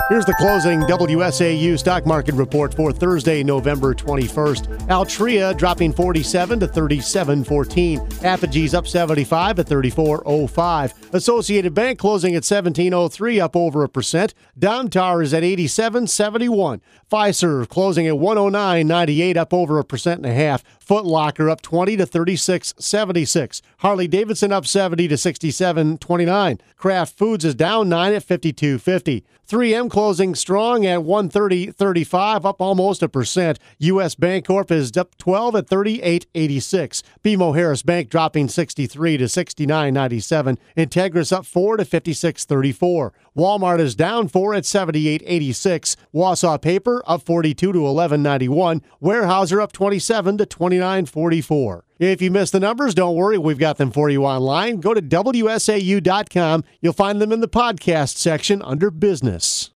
Here's the closing WSAU stock market report for Thursday, November 21st. Altria dropping 47 to 37.14. Apogee's up 75 at 34.05. Associated Bank closing at 17.03, up over 1%. Domtar is at 87.71. Fiserv closing at 109.98, up over 1.5%. Foot Locker up 20 to 36.76. Harley Davidson up 70 to 67.29. Kraft Foods is down 9 at 52.50. 3M closing strong at 130.35, up almost 1%. U.S. Bancorp is up 12 at 38.86. BMO Harris Bank dropping 63 to 69.97. Integris up 4 to 56.34. Walmart is down 4 at 78.86. Wausau Paper up 42 to 11.91. Weyerhaeuser up 27 to 29.44. If you missed the numbers, don't worry. We've got them for you online. Go to WSAU.com. You'll find them in the podcast section under business.